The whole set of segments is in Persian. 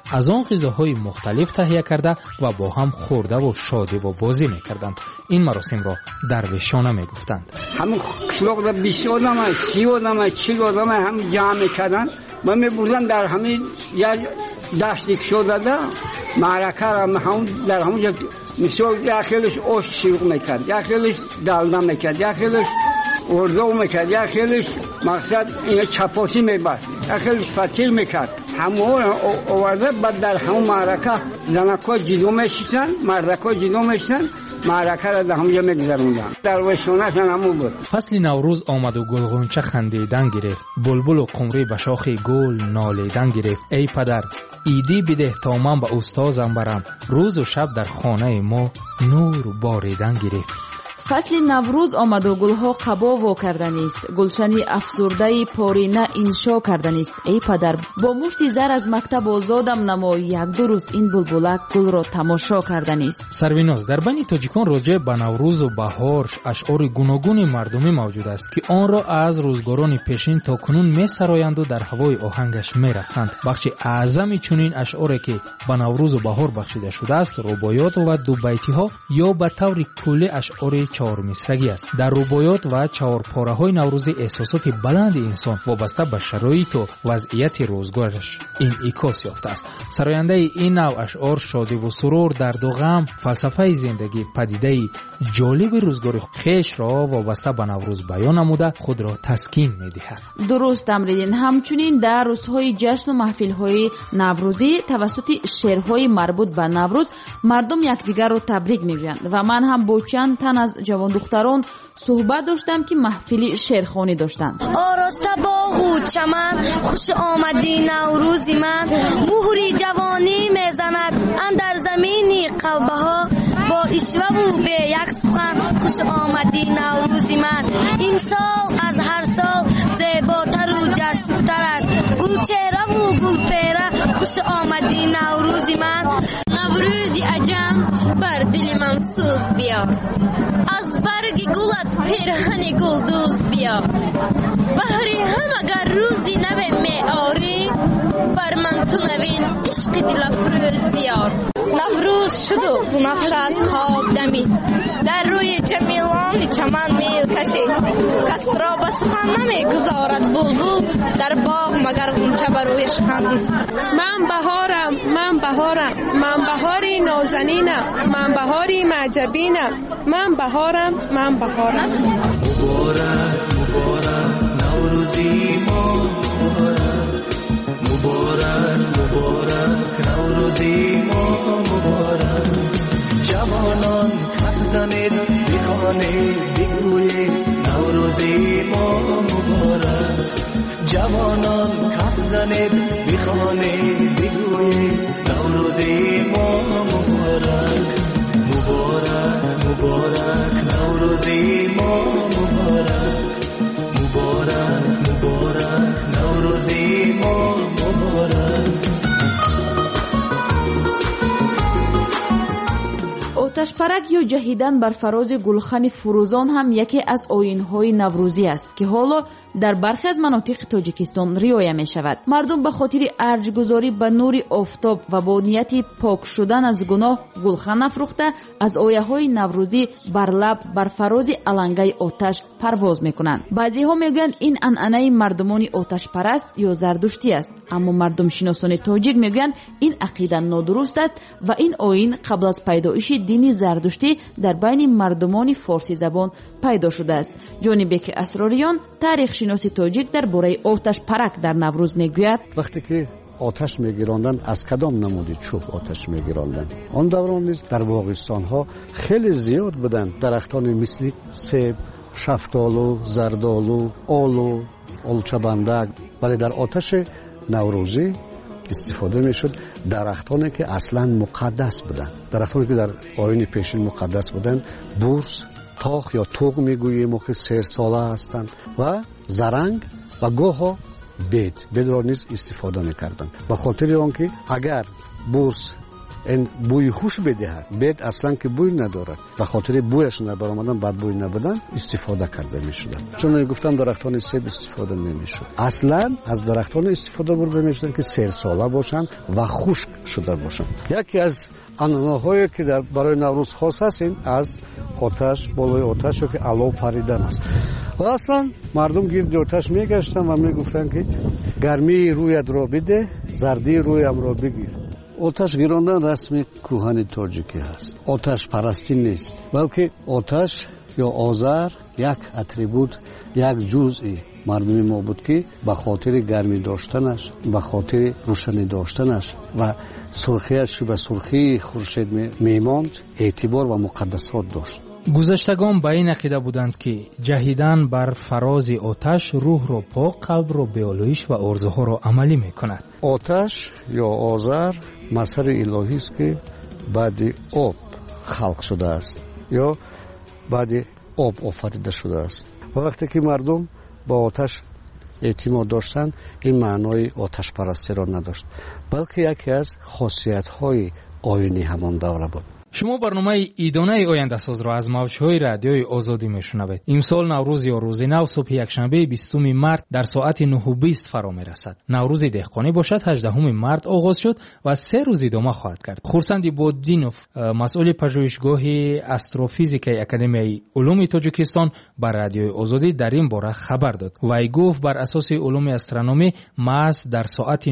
از آن غذاهای مختلف تهیه کرده و با هم خورده و شادی و بازی میکردند. این مراسم را درویشانه میگفتند. همون قشلاق را 20 آدم 30 آدم 40 آدم هم جمع میکردن و میبردن در همین یک دشتی که شده معرکه را هم در همونجا مثال یک خیلیش آش شروع میکرد، یک خیلیش دلده میکرد، یک خیلیش اردو میکرد، یک خیلیش مقصد این چپاسی میبست، یک خیلیش فتیل میکرد. همون آورده بعد در همون معرکه زنکا جلو میشیدن، مردکا جلو میشیدن، معرکه را در همونجا میگذروندن. درویشانه همون بود. فصل نوروز آمد و گلغنچه خندیدن گرفت، بلبل و قمری به شاخ گل نالیدن گرفت. ای پدر ایدی بده تا من به استازم برم، روز و شب در خانه ما نور باریدن گرفت. فصل نوروز آمد و گلها قبا وا کردنی است، گلشنی افسرده پارینه انشا کردنی است. ای پدر با مشتی زر از مکتب آزادم نما، یک دو روز این بلبلک گل را تماشا کردنی است. سرویناز، در بین تاجیکان راجع به نوروز و بهار اشعار گوناگون مردمی موجود است که آن را از روزگاران پیشین تا کنون می‌سرایند و در هوای آهنگش می‌رقصند. بخش اعظم چنین اشعاری که به نوروز و بهار بخشیده شده است رباعیات و دو بیتی‌ها یا به طور کلی اشعار چهار مصرعی است. در رباعیات و چهار پاره‌های نوروزی احساسات بلند انسان وابسته به شرایط و وضعیت روزگارش انعکاس یافته است. سراینده این نوع اشعار شادی و سرور، درد و غم، فلسفه زندگی، پدیده جالب روزگار خویش را وابسته به نوروز بیان نموده خود را تسکین می‌دهد. درست امریدین. همچنین در روزهای جشن و محفل‌های نوروزی توسط شعرهای مربوط به نوروز مردم یکدیگر را تبریک می‌گویند و من هم با چند تن از جوان دختران صحبت داشتم که محفل شعرخوانی داشتند. آراسته باغ و چمن، خوش آمدی نوروزی من، مهری جوانی میزند اندر زمینی قلبه ها، با اشوه و به یک سخن، خوش آمدی نوروزی من. این سال از هر سال زیباتر و جسورتر است، گل چهره و گل پیره، خوش آمدی نوروزی من. نوروزی عجم بر دل من سوز بیار، از برگ گلت پیرهن گلدوز بیار. بهاری هم اگر روزی نوی می آری، بر من تو نوین عشق دل افروز بیار. نوروز شد و بنفش از خواب دمی، در روی جمیلان چمن میل کشی، کس را به سخن نمی گذارد بلبل، در باغ مگر غنچه بر رویش خندید. من بهارم، من بهارم، من بهاری نازنینم، من بهاری معجبینم، من بهارم، من بهارم. مبارک مبارک نوروزی ما، مبارک مبارک نوروزی ما، مبارک. جوانان کف زنید بخوانید بگویید نوروزی ما مبارک. جوانان کف زنید بخوانید بگویید نوروزی ما مبارک. مبارک مبارک نوروزی ما، مبارک مبارک مبارک نوروزی ما، مبارک. آتش پرک یا جهیدن بر فراز گلخن فروزان هم یکی از آیین‌های نوروزی است که حالا در برخی از مناطق تاجیکستان رعایت می شود. مردم به خاطر ارجگذاری به نور آفتاب و با نیت پاک شدن از گناه گلخن افروخته از آیه‌های نوروزی بر لب بر فراز علنگه آتش پرواز می‌کنند. بعضی‌ها میگویند این عنعنه مردمان آتش پرست یا زردشتی است، اما مردم شناسان تاجیک میگویند این عقیده نادرست است و این آیین قبل از پیدایش دین زردشتی در بین مردمان فارسی زبان پیدا شده است. جانبی که اسراریان تاریخ شناسی تاجیک در باره آتش پرک در نوروز میگوید وقتی که آتش میگیراندن از کدام نمودی چوب آتش میگیراندن. آن دوران نیز در باغستان ها خیلی زیاد بودن درختان مثل سیب، شفتالو، زردالو، آلو، آلچبندک. ولی در آتش نوروزی استفاده میشد درختانی که اصلا مقدس بودن، درختانی که در آیین پیشین مقدس بودن. بورس، تاخ یا توق میگوییم که 3 ساله هستند و زرنگ و گوها بید را نیز استفاده میکردن. به خاطر آنکه اگر بورس این بوی خوش بدهد. بید اصلا که بوی ندارد، به خاطر بویش نبرآمدن، بد بوی نبودن استفاده کرده میشدن. چون گفتم درختان سیب استفاده نمیشد. اصلا از درختان استفاده برده میشدن که سالساله باشند و خشک شده باشند. یکی از عنعنه‌هایی که در برای نوروز خاص است این از آتش، بالای آتش که علو پریدن است. و اصلا مردم گرد آتش میگشتن و میگفتن که گرمی رویت را بده، زردی رویم را بگیر. آتش گیراندن رسم کوهن تاجیکی هست. آتش پرستی نیست، بلکه آتش یا آذر یک اتریبوت، یک جزئی مردمی ما بود که به خاطر گرمی داشتنش، به خاطر روشنی داشتنش و سرخیش که به سرخی خورشید میماند اعتبار و مقدسات داشت. گذشتگان به این عقیده بودند که جهیدن بر فراز آتش روح را پاک، قلب را به آلایش و آرزوها را عملی میکند. آتش یا آذر مظهر الهی است که بعد آب خلق شده است یا بعد آب آفریده شده است. و وقتی که مردم با آتش اعتماد داشتند، این معنای آتش پرستی را نداشت، بلکه یکی از خاصیت‌های آیینی همان دوره بود. شما برنامه ایدانه آینده ساز را از موج‌های رادیوی آزادی میشنوید. امسال نوروز یا روز نو صبح یکشنبه 20 مارس در ساعت 9:20 فرا میرسد. نوروز دهقانی باشد 18 مارس آغاز شد و 3 روز ادامه خواهد کرد. خورسند عبوددینوف، مسئول پژوهشگاه استروفیزیک اکادمیای علوم تاجیکستان، بر رادیوی آزادی در این باره خبر داد. وی گفت بر اساس علوم استرونومی محض در ساعت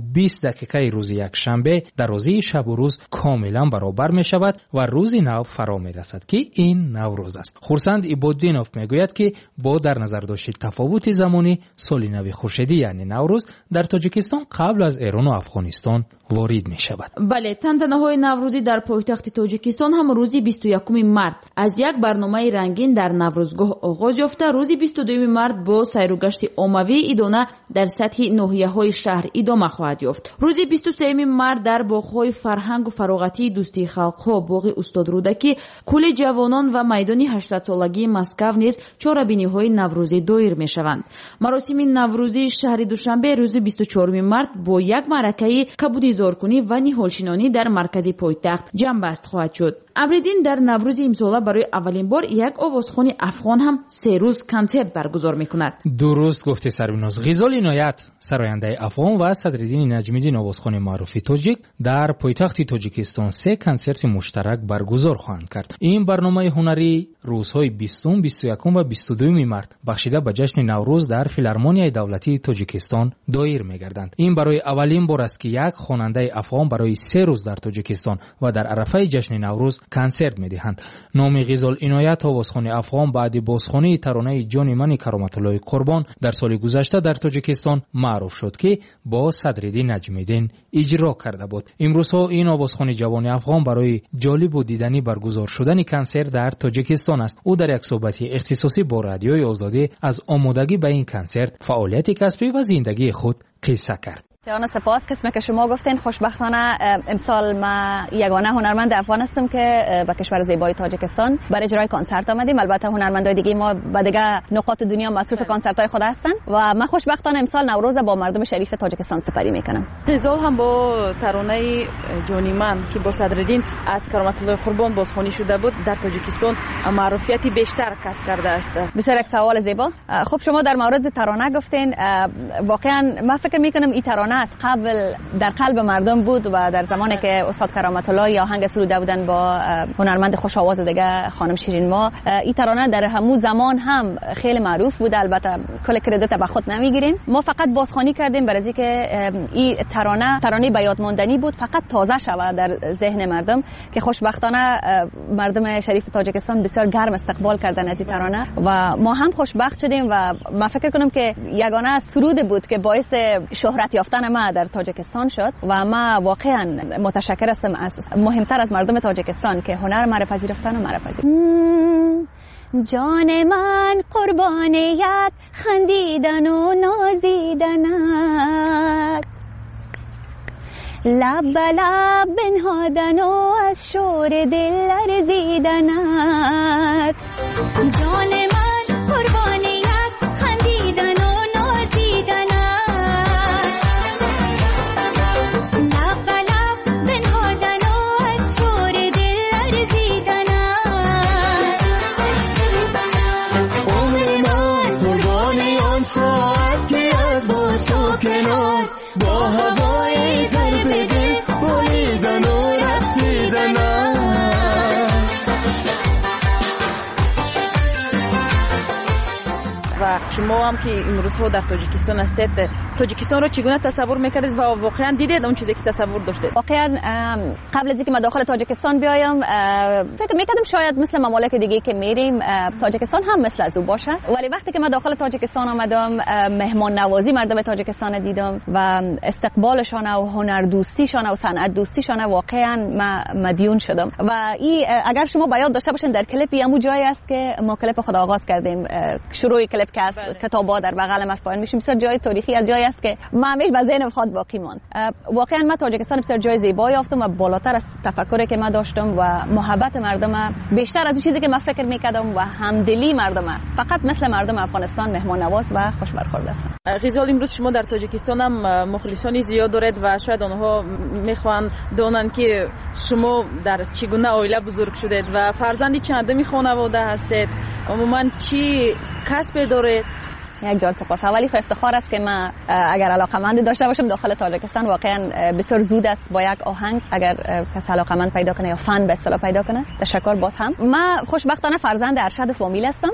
9:20 روز یکشنبه درازی شب و روز کاملا برابر میشود و روزی نو فرا می رسد که این نوروز است. خورسند عبوددینوف می گوید که با در نظر داشت تفاوت زمانی سال نو خورشیدی یعنی نوروز در تاجیکستان قبل از ایران و افغانستان وارد می شود. بله، تنتنه‌های نوروزی در پایتخت تاجیکستان هم روزی 21 مارس از یک برنامه رنگین در نوروزگاه آغاز یافته، روزی 22 مارس با سیر و گشت عمومی ایدانه در سطح ناحیه‌های شهر ادامه خواهد یافت. روزی 23 مارس در باغ‌های فرهنگ و فراغتی دوستی خلق‌ها، باغ استاد رودکی، کولی جوانان و میدان 800 سالگی مسکو نیز چاره‌بینی‌های نوروزی دایر می‌شوند. مراسم نوروزی شهر دوشنبه روز 24 مارس با یک معرکه کبودی زارکنی و نهالشینانی در مرکز پایتخت جنبست خواهد شد. ابریدین در نوروز امسال برای اولین بار یک آوازخوان افغان هم 3 روز کنسرت برگزار می‌کند. درست گفته سربیناز. غزال عنایت، سراینده افغان و صدرالدین نجمی‌الدین آوازخوان معروف تاجیک در پایتخت تاجیکستان 3 کنسرت مشترک برگزار خواهند کرد. این برنامه هنری روزهای 20، 21 و 22 مارس بخشیده به جشن نوروز در فیلارمونیای دولتی تاجیکستان دایر می‌گردند. این برای اولین بار است که یک خواننده افغان برای 3 روز در تاجیکستان و در عرفه جشن نوروز کنسرت می‌دهند. نام غزال عنایت آوازخوان افغان بعد بازخوانی ترانه جان من کرامت الله قربان در سال گذشته در تاجیکستان معروف شد که با صدرالدین نجمی‌الدین اجرا کرده بود. امروزها این آوازخوان جوان افغان برای جالب و دیدنی برگزار شدن کنسرت در تاجیکستان است. او در یک صحبت اختصاصی با رادیوی آزادی از آمادگی به این کنسرت، فعالیت کسبی و زندگی خود قصه کرد. جان سپاس. قسمی که شما گفتین خوشبختانه امسال ما یگانه هنرمند افغان هستم که به کشور زیبای تاجیکستان برای اجرای کنسرت آمدیم. البته هنرمندای دیگه ما به دیگه نقاط دنیا مصروف کنسرت‌های خود هستن و من خوشبختانه امسال نوروز با مردم شریف تاجیکستان سپری میکنم. غزال هم با ترانه جانی من که با صدرالدین از کرامت الله قربان بازخوانی شده بود در تاجیکستان معروفیتی بیشتر کسب کرده است. بسیار یک سوال زیبا. خب شما در مورد ترانه گفتین، واقعا من فکر میکنم این ترانه از قبل در قلب مردم بود و در زمانی که استاد کرامت الله یا آهنگ سروده بودن با هنرمند خوش آواز دیگه خانم شیرین ما، این ترانه در همون زمان هم خیلی معروف بود. البته کل کردیت به خود نمیگیریم، ما فقط بازخوانی کردیم برای اینکه این ترانه به یاد ماندنی بود، فقط تازه شود در ذهن مردم که خوشبختانه مردم شریف تاجیکستان بسیار گرم استقبال کردن از این ترانه و ما هم خوشبخت شدیم و من فکر کنم که یگانه سرود بود که باعث شهرت یافتن ما در تاجیکستان شد و ما واقعا متشکر هستم از مهمتر از مردم تاجیکستان که هنر مرا پذیرفتن و مرا پذیرفتن. جان من قربانیت خندیدن و نازیدنت، لب به لب بنهادن و از شور دل لرزیدنت. جان من قربانیت خندیدن و نازیدنت، لب به لب بنهادن و شما هم که امروزها در تاجیکستان هستید، تاجیکستان رو چگونه تصور میکردید و واقعا دیدید اون چیزی که تصور داشتید؟ واقعا قبل از اینکه من داخل تاجیکستان بیایم فکر میکردم شاید مثل ممالک دیگه که میریم تاجیکستان هم مثل از او باشه، ولی وقتی که من داخل تاجیکستان آمدم مهمان نوازی مردم تاجیکستان دیدم و استقبالشان و هنر دوستیشان و صنعت دوستیشان واقعا مدیون شدم. و اگر شما بیاد داشته باشین در کلیپی همون جایی است که ما کلیپ خود آغاز کردیم، شروع کلیپ که است کتابا در بغلم است پایین میشیم، بسیار جای تاریخی از جایی است که من همیشه به ذهنم خود باقی ماند. واقعا من تاجیکستان بسیار جای زیبایی یافتم و بالاتر از تفکری که من داشتم و محبت مردم بیشتر از اون چیزی که من فکر میکردم و همدلی مردم، فقط مثل مردم افغانستان مهمان نواز و خوش برخورد هستن. غزال، امروز شما در تاجیکستان هم مخلصانی زیاد دارید و شاید آنها میخوان دونن که شما در چگونه عائله بزرگ شدید و فرزندی چندمی خانواده هستید، عموما چی کسب دارید؟ یک جان سپاس. اولی خو افتخار است که من اگر علاقمند داشته باشم داخل تاجیکستان، واقعا بسیار زود است با یک آهنگ اگر کس علاقمند پیدا کنه یا فن به اصطلاح پیدا کنه. تشکر باز هم. من خوشبختانه فرزند ارشد فامیل هستم.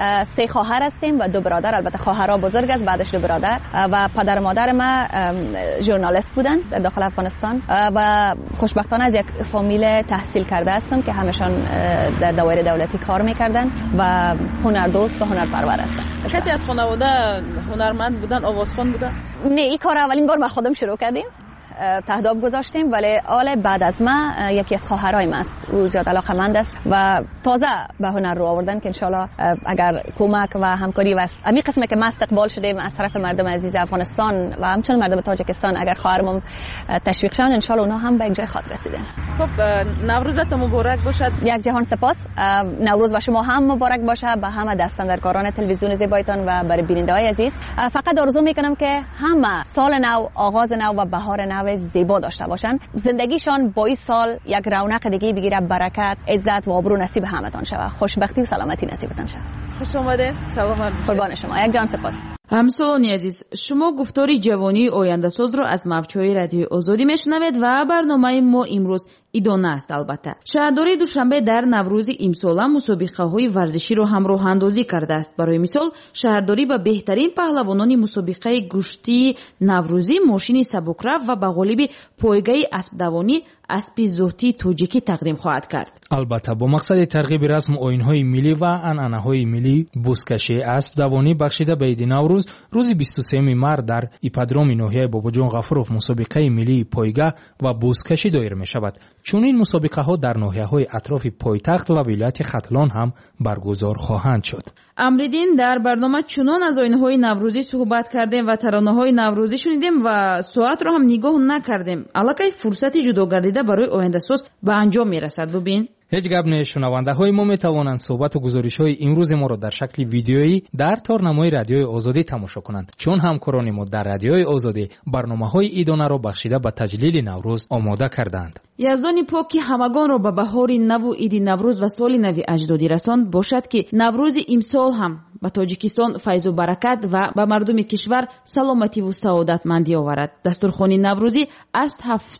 3 خواهر هستیم و 2 برادر، البته خواهرها بزرگ است بعدش 2 برادر، و پدر مادر من ژورنالیست بودن در داخل افغانستان و خوشبختانه از یک فامیل تحصیل کرده هستم که همشان در دایره دولتی کار میکردن و هنردوست و هنرپرور هستن. کسی از خانواده هنرمند بودن، آوازخوان بودن؟ نه، این کار اولین بار با خودم شروع کردیم، تهداب گذاشتیم، ولی آل بعد از من یکی از خواهرای من است، او زیاد علاقه‌مند است و تازه به هنر رو آوردن که انشالله اگر کمک و همکاری و امی قسمه که ما استقبال شدیم از طرف مردم عزیز افغانستان و همچنین مردم تاجیکستان، اگر خواهرم تشویق شون انشالله اونها هم به یک جای خاطر رسیدن. خب نوروزتون مبارک باشد. یک جهان سپاس. نوروز و شما هم مبارک باشه، به همه دستاندرکاران تلویزیون زیبایتان و برای بیننده‌های عزیز. فقط آرزو میکنم که همه سال نو، آغاز نو و بهار نو زیبا داشته باشن، زندگیشان با این سال یک رونق دیگه بگیره، برکت، عزت و آبرو نصیب همتان شود، خوشبختی و سلامتی نصیبتان شود. خوش آمده. سلام. قربان شما. یک جان سپاس. همسالانی عزیز، شما گفتاری جوانی آینده ساز رو از موج‌های رادیوی آزادی میشنوید و برنامه ما امروز ادامه است. البته شهرداری دوشنبه در نوروز امسال مسابقه‌های ورزشی رو هم راه اندازی کرده است. برای مثال شهرداری به بهترین پهلوانان مسابقه گشتی نوروزی ماشین سبکرو و به غالب پایگاه اسب دوانی اسب زهتی توجیکی تقدیم خواهد کرد. البته با مقصد ترغیب رسم آیین‌های ملی و عنعنه‌های ملی، بزکشی اسب دوانی بخشیده به عید نوروز روز 23 مارس در ایپادروم ناحیه باباجان غفوروف مسابقه ملی پایگاه و بزکشی دایر می شود. چون این مسابقه ها در ناحیه‌های اطراف پایتخت و ولایت ختلان هم برگزار خواهند شد. امریدین در برنامه چنان از آیین‌های نوروزی صحبت کردیم و ترانه‌های نوروزی شنیدیم و ساعت رو هم نگاه نکردیم. الکی فرصتی جدا گردیده برای آینده ساز به انجام میرسد. ببین هیچ گپ نه. شنونده‌های ما میتوانند صحبت و گزارش‌های امروز ما را در شکل ویدیویی در تارنمای رادیوی آزادی تماشا کنند، چون همکاران ما در رادیوی آزادی برنامه‌های ایدانه را بخشیده به تجلیل نوروز آماده کردند. یزدان پاک که همگان را به بهار نو و عید نوروز و سال نو اجدادی رساند باشد که نوروز امسال هم به تاجیکستان فیض و برکت و به مردم کشور سلامتی و سعادتمندی آورد. دسترخوان نوروزی است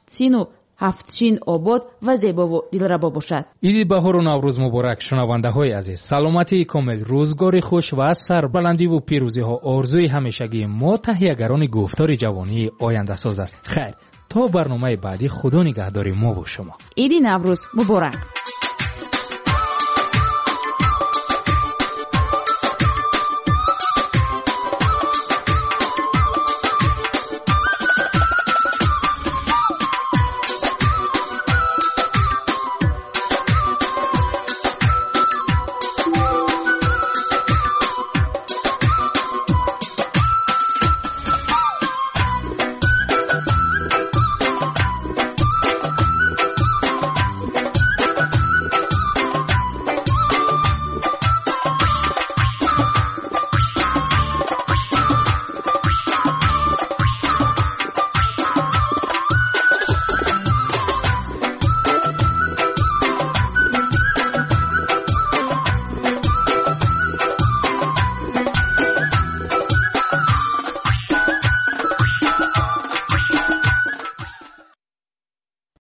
7 شین آباد و زیبا و دلربا باشد. عید بهار و نوروز مبارک شنونده‌های عزیز. سلامتی کامل، روزگار خوش و سربلندی و پیروزی ها آرزوی همیشگی ما تهیه‌گران گفتار جوانی آینده ساز است. خیر، تا برنامه بعدی خدا نگهدار ما و شما. عید نوروز مبارک.